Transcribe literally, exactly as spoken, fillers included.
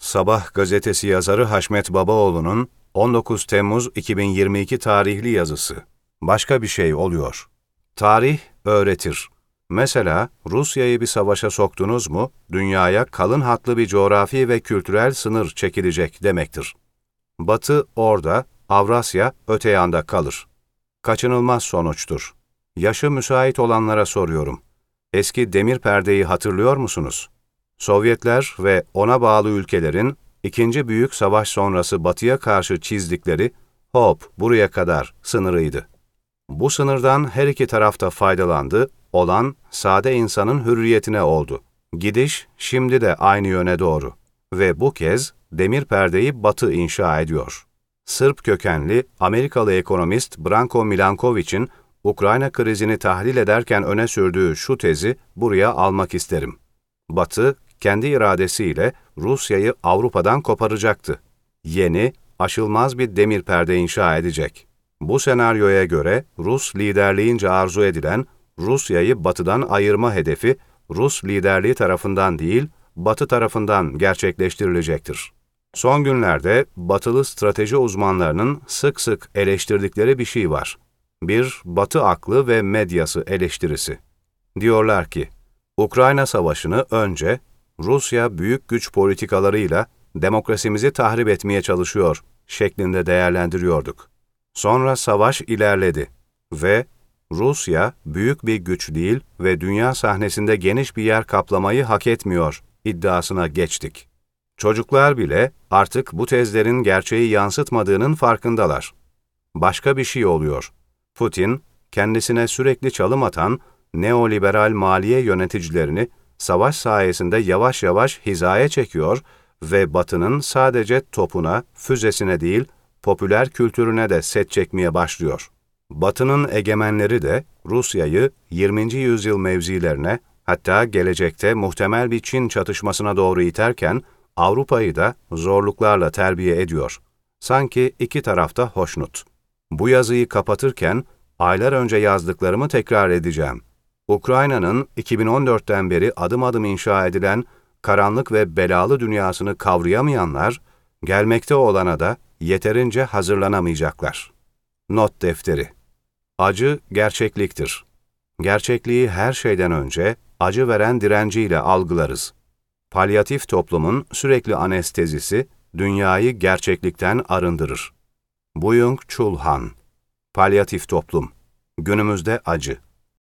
Sabah gazetesi yazarı Haşmet Babaoğlu'nun on dokuz Temmuz iki bin yirmi iki tarihli yazısı. Başka bir şey oluyor. Tarih öğretir. Mesela Rusya'yı bir savaşa soktunuz mu, dünyaya kalın hatlı bir coğrafi ve kültürel sınır çekilecek demektir. Batı orada, Avrasya öte yanda kalır. Kaçınılmaz sonuçtur. Yaşı müsait olanlara soruyorum. Eski demir perdeyi hatırlıyor musunuz? Sovyetler ve ona bağlı ülkelerin İkinci Büyük Savaş sonrası Batı'ya karşı çizdikleri hop buraya kadar sınırıydı. Bu sınırdan her iki tarafta faydalandı, olan sade insanın hürriyetine oldu. Gidiş şimdi de aynı yöne doğru ve bu kez demir perdeyi Batı inşa ediyor. Sırp kökenli Amerikalı ekonomist Branko Milankovic'in Ukrayna krizini tahlil ederken öne sürdüğü şu tezi buraya almak isterim. Batı, kendi iradesiyle Rusya'yı Avrupa'dan koparacaktı. Yeni, aşılmaz bir demir perde inşa edecek. Bu senaryoya göre Rus liderliğince arzu edilen Rusya'yı Batı'dan ayırma hedefi Rus liderliği tarafından değil, Batı tarafından gerçekleştirilecektir. Son günlerde Batılı strateji uzmanlarının sık sık eleştirdikleri bir şey var. Bir Batı aklı ve medyası eleştirisi. Diyorlar ki, Ukrayna Savaşı'nı önce Rusya büyük güç politikalarıyla demokrasimizi tahrip etmeye çalışıyor şeklinde değerlendiriyorduk. Sonra savaş ilerledi ve Rusya büyük bir güç değil ve dünya sahnesinde geniş bir yer kaplamayı hak etmiyor iddiasına geçtik. Çocuklar bile artık bu tezlerin gerçeği yansıtmadığının farkındalar. Başka bir şey oluyor. Putin, kendisine sürekli çalım atan neoliberal maliye yöneticilerini savaş sayesinde yavaş yavaş hizaya çekiyor ve Batı'nın sadece topuna, füzesine değil, popüler kültürüne de set çekmeye başlıyor. Batı'nın egemenleri de Rusya'yı yirminci yüzyıl mevzilerine, hatta gelecekte muhtemel bir Çin çatışmasına doğru iterken Avrupa'yı da zorluklarla terbiye ediyor. Sanki iki tarafta hoşnut. Bu yazıyı kapatırken aylar önce yazdıklarımı tekrar edeceğim. Ukrayna'nın iki bin on dörtten beri adım adım inşa edilen karanlık ve belalı dünyasını kavrayamayanlar, gelmekte olana da yeterince hazırlanamayacaklar. Not defteri. Acı gerçekliktir. Gerçekliği her şeyden önce acı veren direnciyle algılarız. Palyatif toplumun sürekli anestezisi dünyayı gerçeklikten arındırır. Byung-Chul Han. Palyatif toplum. Günümüzde acı.